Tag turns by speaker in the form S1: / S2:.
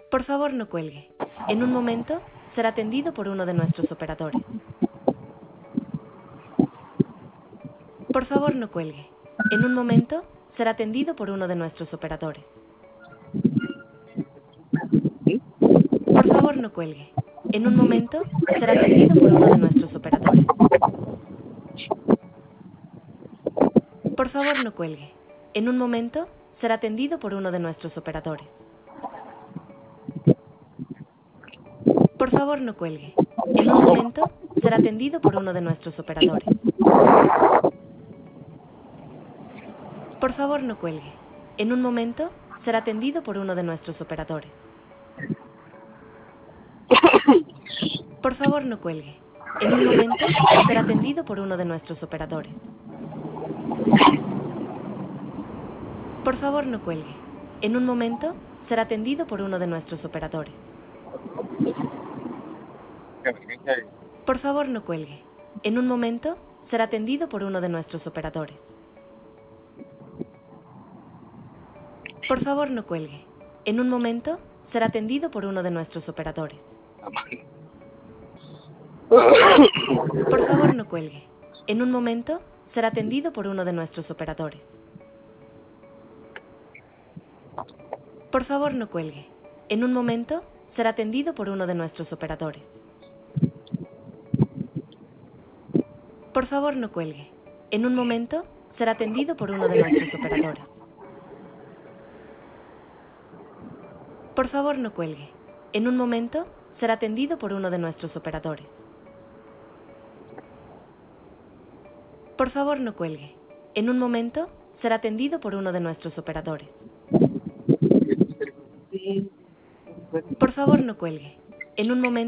S1: Por favor, no cuelgue. En un momento será atendido por uno de nuestros operadores. Por favor, no cuelgue. En un momento será atendido por uno de nuestros operadores. Por favor, no cuelgue. En un momento será atendido por uno de nuestros operadores. Por favor, no cuelgue. En un momento será atendido por uno de nuestros operadores. Por favor, no cuelgue. En un momento será atendido por uno de nuestros operadores. Por favor, no cuelgue. En un momento será atendido por uno de nuestros operadores. Por favor, no cuelgue. En un momento será atendido por uno de nuestros operadores. Por favor, no cuelgue. En un momento será atendido por uno de nuestros operadores. Por favor, no cuelgue. En un momento será atendido por uno de nuestros operadores. Por favor, no cuelgue. En un momento será atendido por uno de nuestros operadores. Por favor, no cuelgue. En un momento será atendido por uno de nuestros operadores. Por favor, no cuelgue. En un momento será atendido por uno de nuestros operadores. Por favor, no cuelgue. En un momento será atendido por uno de nuestros operadores. Por favor, no cuelgue. En un momento será atendido por uno de nuestros operadores. Por favor, no cuelgue. En un momento será atendido por uno de nuestros operadores. Por favor, no cuelgue. En un momento